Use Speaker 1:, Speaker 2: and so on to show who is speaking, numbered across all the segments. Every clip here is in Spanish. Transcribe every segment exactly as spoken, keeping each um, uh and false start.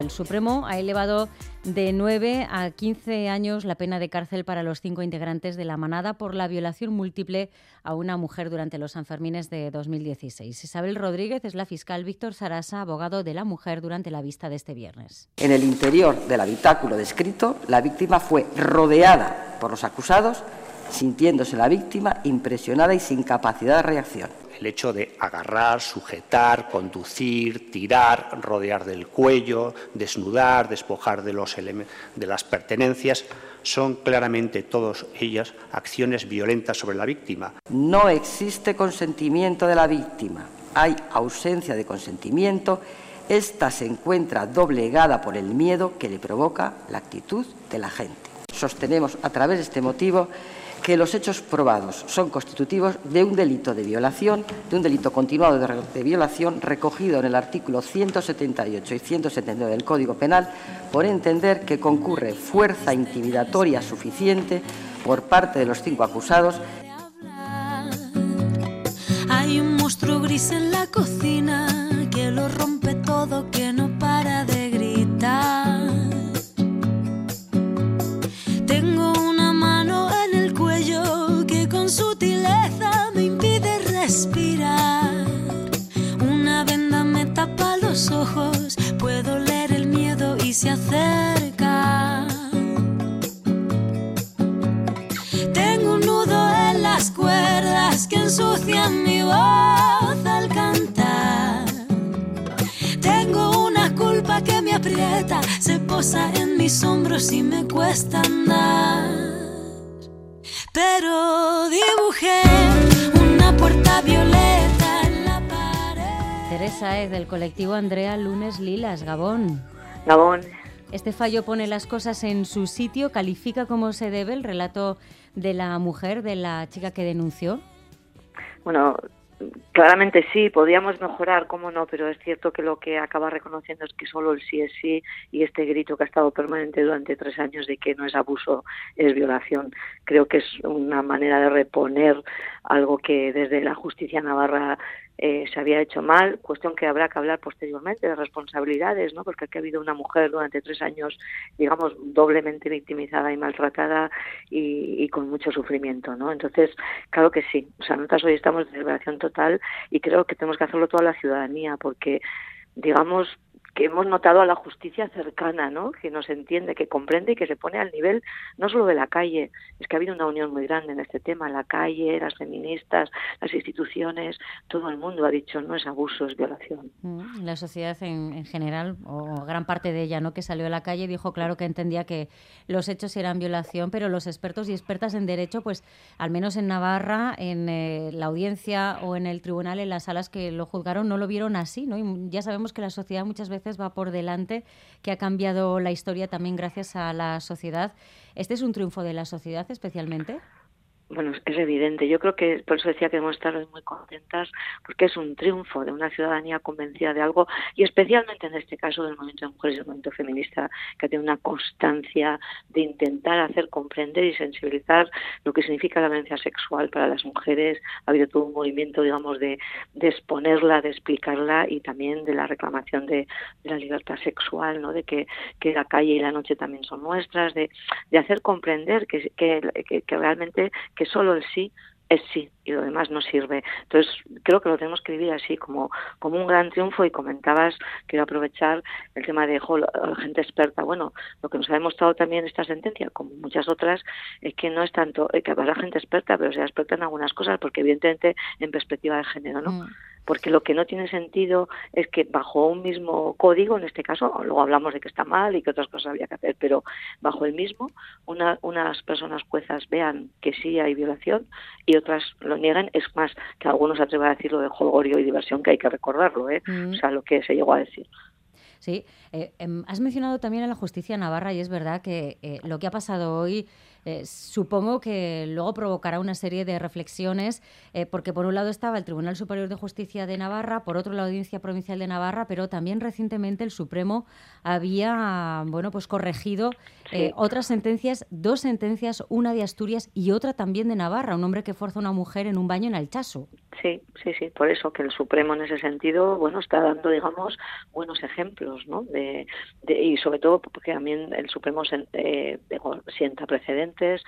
Speaker 1: El Supremo ha elevado de nueve a quince años la pena de cárcel para los cinco integrantes de La Manada por la violación múltiple a una mujer durante los Sanfermines de dos mil dieciséis. Isabel Rodríguez es la fiscal, Víctor Sarasa, abogado de la mujer, durante la vista de este viernes.
Speaker 2: En el interior del habitáculo descrito, la víctima fue rodeada por los acusados, sintiéndose la víctima impresionada y sin capacidad de reacción.
Speaker 3: El hecho de agarrar, sujetar, conducir, tirar, rodear del cuello, desnudar, despojar de, los de las pertenencias, son claramente todas ellas acciones violentas sobre la víctima.
Speaker 2: No existe consentimiento de la víctima, hay ausencia de consentimiento. Esta se encuentra doblegada por el miedo que le provoca la actitud de la gente. Sostenemos a través de este motivo que los hechos probados son constitutivos de un delito de violación, de un delito continuado de, de violación recogido en el artículo ciento setenta y ocho y ciento setenta y nueve del Código Penal, por entender que concurre fuerza intimidatoria suficiente por parte de los cinco acusados.
Speaker 4: Hay un monstruo gris en la cocina que lo rompe todo, que no para de gritar. Tengo una mano en el cuello que con sutileza me impide respirar. Una venda me tapa los ojos, puedo leer el miedo y se acerca. Tengo un nudo en las cuerdas que ensucian mi voz al cantar. Tengo una culpa que me aprieta, se posa en mis hombros y me cuesta andar. Pero dibujé una puerta violeta en la pared.
Speaker 1: Teresa es del colectivo Andrea Lunes Lilas, Gabón.
Speaker 5: Gabón.
Speaker 1: Este fallo pone las cosas en su sitio, califica como se debe el relato de la mujer, de la chica que denunció.
Speaker 5: Bueno, claramente sí, podíamos mejorar, cómo no, pero es cierto que lo que acaba reconociendo es que solo el sí es sí, y este grito que ha estado permanente durante tres años de que no es abuso, es violación. Creo que es una manera de reponer algo que desde la justicia navarra eh, se había hecho mal, cuestión que habrá que hablar posteriormente de responsabilidades, ¿no? Porque aquí ha habido una mujer durante tres años, digamos, doblemente victimizada y maltratada y, y con mucho sufrimiento, ¿no? Entonces, claro que sí, o sea, nosotros hoy estamos de celebración total y creo que tenemos que hacerlo toda la ciudadanía porque, digamos, que hemos notado a la justicia cercana, ¿no? Que nos entiende, que comprende y que se pone al nivel no solo de la calle, es que ha habido una unión muy grande en este tema, la calle, las feministas, las instituciones, todo el mundo ha dicho no es abuso, es violación.
Speaker 1: La sociedad en, en general, o gran parte de ella, ¿no? Que salió a la calle, dijo claro que entendía que los hechos eran violación, pero los expertos y expertas en derecho, pues al menos en Navarra, en eh, la audiencia o en el tribunal, en las salas que lo juzgaron, no lo vieron así, ¿no? Y ya sabemos que la sociedad muchas veces va por delante, que ha cambiado la historia también gracias a la sociedad. ¿Este es un triunfo de la sociedad especialmente?
Speaker 5: Bueno, es evidente. Yo creo que por eso decía que debemos estar muy contentas porque es un triunfo de una ciudadanía convencida de algo y especialmente en este caso del movimiento de mujeres y del movimiento feminista que tiene una constancia de intentar hacer comprender y sensibilizar lo que significa la violencia sexual para las mujeres. Ha habido todo un movimiento, digamos, de, de exponerla, de explicarla y también de la reclamación de, de la libertad sexual, ¿no? De que, que la calle y la noche también son nuestras, de, de hacer comprender que, que, que, que realmente que solo el sí es sí y lo demás no sirve. Entonces creo que lo tenemos que vivir así como, como un gran triunfo y comentabas, quiero aprovechar el tema de jo, la gente experta. Bueno, lo que nos ha demostrado también esta sentencia, como muchas otras, es que no es tanto, que habrá gente experta, pero sea experta en algunas cosas, porque evidentemente en perspectiva de género, ¿no? Mm. Porque lo que no tiene sentido es que bajo un mismo código, en este caso, luego hablamos de que está mal y que otras cosas habría que hacer, pero bajo el mismo, una, unas personas juezas vean que sí hay violación y otras lo niegan. Es más, que algunos se atrevan a decirlo de jolgorio y diversión, que hay que recordarlo, ¿eh? Mm. O sea, lo que se llegó a decir.
Speaker 1: Sí, eh, eh, has mencionado también a la justicia navarra y es verdad que eh, lo que ha pasado hoy Eh, supongo que luego provocará una serie de reflexiones, eh, porque por un lado estaba el Tribunal Superior de Justicia de Navarra, por otro la Audiencia Provincial de Navarra, pero también recientemente el Supremo había, bueno, pues corregido eh,
Speaker 5: Sí.
Speaker 1: otras sentencias, dos sentencias, una de Asturias y otra también de Navarra, un hombre que fuerza a una mujer en un baño en Alchazu.
Speaker 5: Sí, sí, sí, por eso que el Supremo en ese sentido, bueno, está dando, digamos, buenos ejemplos, ¿no? De, de, y sobre todo porque también el Supremo se, eh, sienta precedentes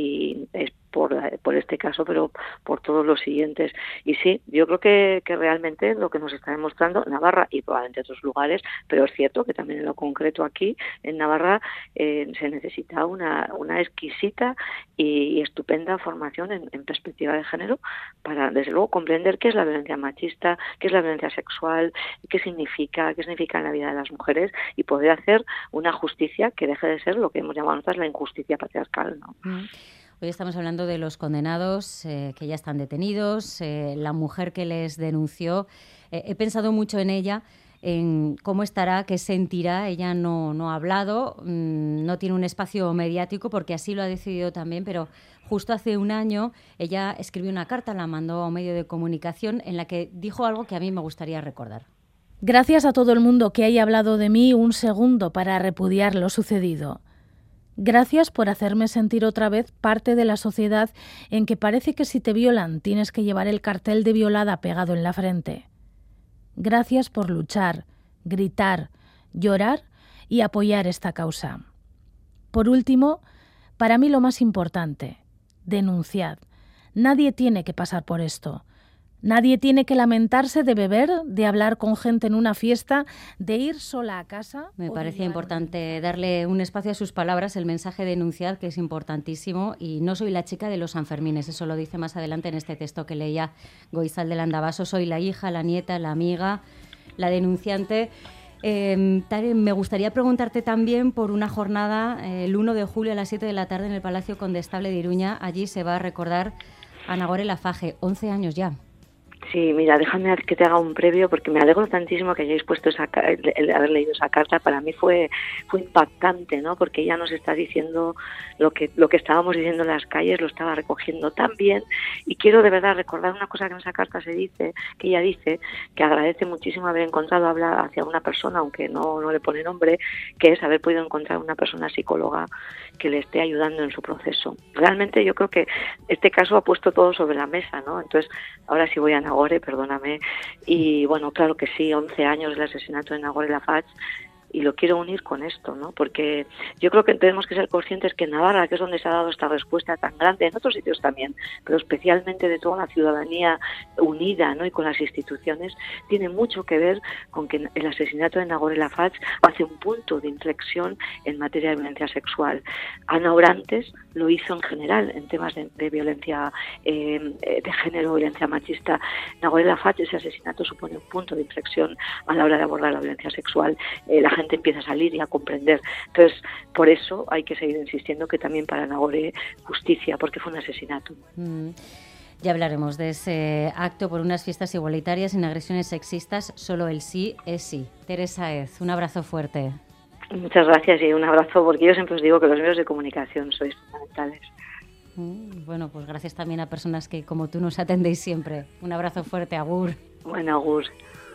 Speaker 5: y es por, por este caso, pero por todos los siguientes. Y sí, yo creo que, que realmente lo que nos está demostrando Navarra y probablemente otros lugares, pero es cierto que también en lo concreto aquí, en Navarra, eh, se necesita una, una exquisita y, y estupenda formación en, en perspectiva de género para, desde luego, comprender qué es la violencia machista, qué es la violencia sexual, qué significa, qué significa en la vida de las mujeres y poder hacer una justicia que deje de ser lo que hemos llamado nosotros la injusticia patriarcal, ¿no?
Speaker 1: Mm. Hoy estamos hablando de los condenados eh, que ya están detenidos, eh, la mujer que les denunció. Eh, he pensado mucho en ella, en cómo estará, qué sentirá. Ella no, no ha hablado, mmm, no tiene un espacio mediático porque así lo ha decidido también, pero justo hace un año ella escribió una carta, la mandó a un medio de comunicación en la que dijo algo que a mí me gustaría recordar.
Speaker 6: Gracias a todo el mundo que haya hablado de mí un segundo para repudiar lo sucedido. Gracias por hacerme sentir otra vez parte de la sociedad en que parece que si te violan tienes que llevar el cartel de violada pegado en la frente. Gracias por luchar, gritar, llorar y apoyar esta causa. Por último, para mí lo más importante, denunciad. Nadie tiene que pasar por esto. Nadie tiene que lamentarse de beber, de hablar con gente en una fiesta, de ir sola a casa.
Speaker 1: Me parecía importante darle un espacio a sus palabras, el mensaje denunciad, que es importantísimo, y no soy la chica de los Sanfermines, eso lo dice más adelante en este texto que leía Goizal de Landavaso, soy la hija, la nieta, la amiga, la denunciante. Eh, Tare, me gustaría preguntarte también por una jornada eh, el uno de julio a las siete de la tarde en el Palacio Condestable de Iruña. Allí se va a recordar a Nagore Laffage, once años ya.
Speaker 5: Sí, mira, déjame que te haga un previo porque me alegro tantísimo que hayáis puesto esa, el, el haber leído esa carta. Para mí fue fue impactante, ¿no? Porque ella nos está diciendo lo que lo que estábamos diciendo en las calles, lo estaba recogiendo tan bien. Y quiero de verdad recordar una cosa que en esa carta se dice, que ella dice, que agradece muchísimo haber encontrado, habla hacia una persona, aunque no, no le pone nombre, que es haber podido encontrar una persona psicóloga que le esté ayudando en su proceso. Realmente yo creo que este caso ha puesto todo sobre la mesa, ¿no? Entonces, ahora sí voy a Nagore, perdóname, y bueno, claro que sí, once años del asesinato de Nagore Laffage, y lo quiero unir con esto, ¿no? Porque yo creo que tenemos que ser conscientes que en Navarra, que es donde se ha dado esta respuesta tan grande, en otros sitios también, pero especialmente de toda la ciudadanía unida, ¿no? Y con las instituciones, tiene mucho que ver con que el asesinato de Nagore Laffage hace un punto de inflexión en materia de violencia sexual. Ana Orantes lo hizo en general en temas de, de violencia eh, de género, violencia machista. Nagore Laffage, ese asesinato supone un punto de inflexión a la hora de abordar la violencia sexual. Eh, la gente empieza a salir y a comprender. Entonces, por eso hay que seguir insistiendo que también para Nagore justicia, porque fue un asesinato.
Speaker 1: Mm. Ya hablaremos de ese acto por unas fiestas igualitarias sin agresiones sexistas. Solo el sí es sí. Teresa Ez, un abrazo fuerte.
Speaker 5: Muchas gracias y un abrazo, porque yo siempre os digo que los medios de comunicación sois fundamentales.
Speaker 1: Mm, bueno, pues gracias también a personas que como tú nos atendéis siempre. Un abrazo fuerte, agur.
Speaker 5: Bueno, agur.